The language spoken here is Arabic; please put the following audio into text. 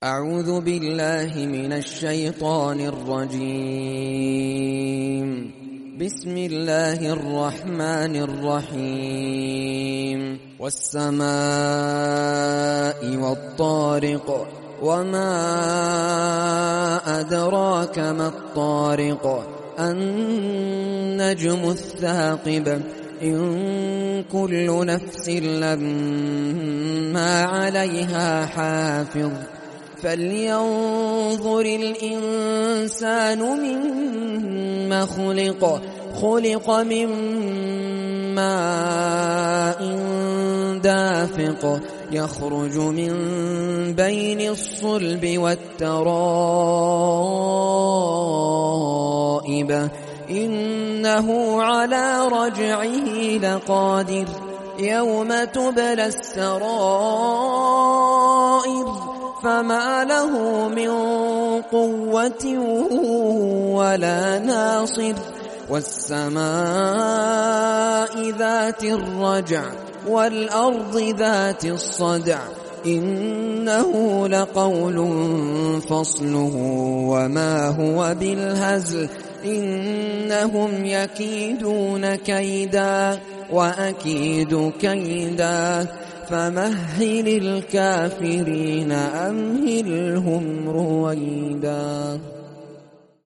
أعوذ بالله من الشيطان الرجيم. بسم الله الرحمن الرحيم. والسماء والطارق وما أدراك ما الطارق النجم الثاقب إن كل نفس لما عليها حافظ فلينظر الإنسان مما خلق من ماء دافق يخرج من بين الصلب والترائب إنه على رجعه لقادر يوم تبلى السرائر فما له من قوة ولا ناصر والسماء ذات الرجع والأرض ذات الصدع إنه لقول فصله وما هو بالهزل إنهم يكيدون كيدا وأكيد كيدا فمهل الكافرين أمهلهم رويدا.